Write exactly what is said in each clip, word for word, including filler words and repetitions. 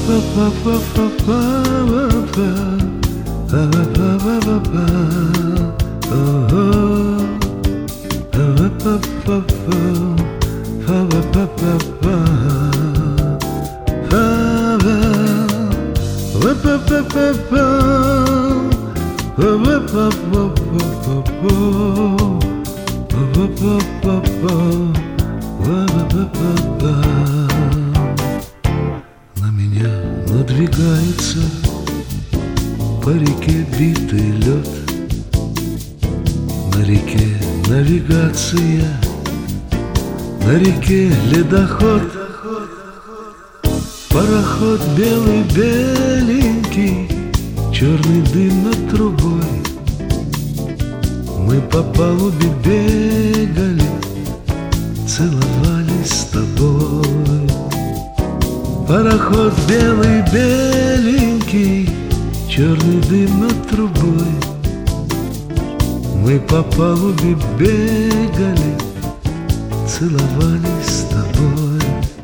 На меня надвигается по реке битый лед. На реке навигация, на реке ледоход. Пароход белый, беленький, черный дым над трубой. Мы по палубе бегали, целовались с тобой. Пароход белый, беленький, черный дым над трубой. Мы по палубе бегали, целовались с тобой.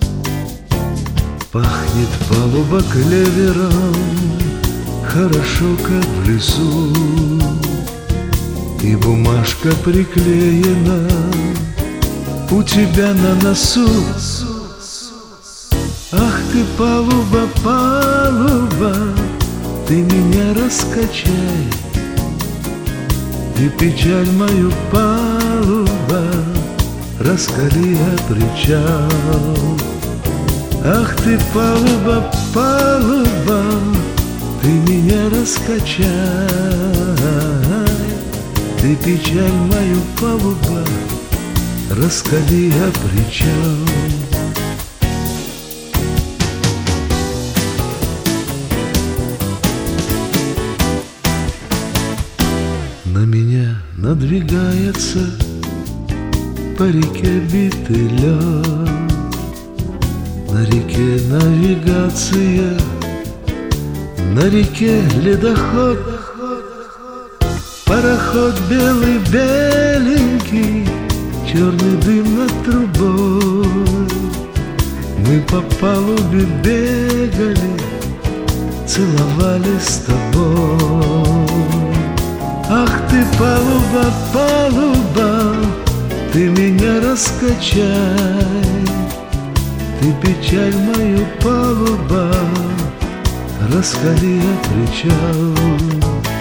Пахнет палуба клевером, хорошо, как в лесу. И бумажка приклеена у тебя на носу. Ах ты, палуба, палуба, ты меня раскачай. Ты печаль мою, палуба, раскали о причал. Ах ты, палуба, палуба, ты меня раскачай. Ты печаль мою, палуба, раскали о причал. На меня надвигается по реке битый лед. На реке навигация, на реке ледоход. Пароход белый, беленький, черный дым над трубой. Мы по палубе бегали, целовались с тобой. Ах ты, палуба, палуба, ты меня раскачай. Ты печаль мою, палуба, раскали о причал.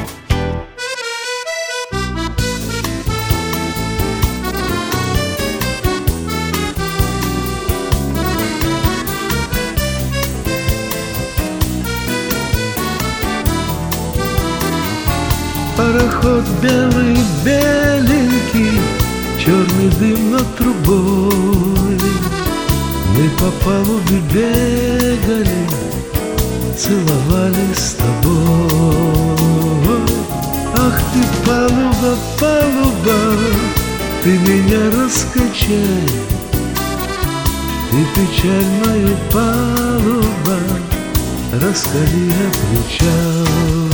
Пароход белый, беленький, черный дым над трубой. Мы по палубе бегали, целовались с тобой. Ах ты, палуба, палуба, ты меня раскачай. Ты печаль мою, палуба, раскали о причал.